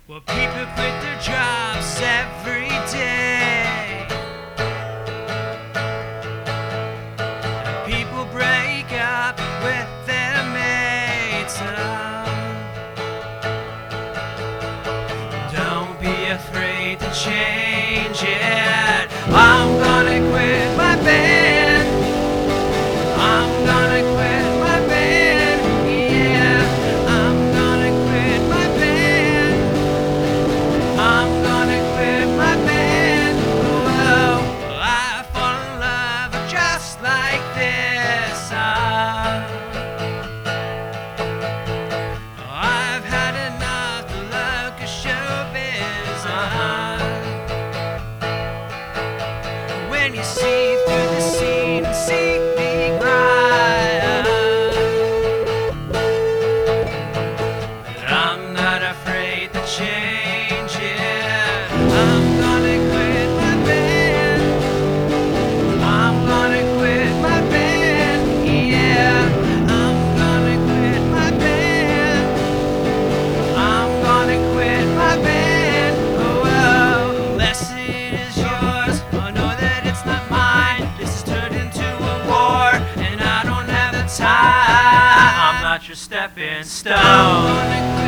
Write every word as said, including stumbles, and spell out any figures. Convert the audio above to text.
Well, people quit their jobs every day, and people break up with their mates. Oh, don't be afraid to change it. I'm gonna quit my band. I'm gonna quit my band. Yeah, I'm gonna quit my band. I'm gonna quit my band. Whoa, I fall in love just like this. Uh, I've had enough to look at showbiz. Uh, when you see through the scene and see me cry, but I'm not afraid to change it. I'm gonna quit my band. I'm gonna quit my band. Yeah, I'm gonna quit my band. I'm gonna quit my band. Oh, oh, unless it is yours. I know that it's not mine. This has turned into a war, and I don't have the time. I'm not your stepping stone.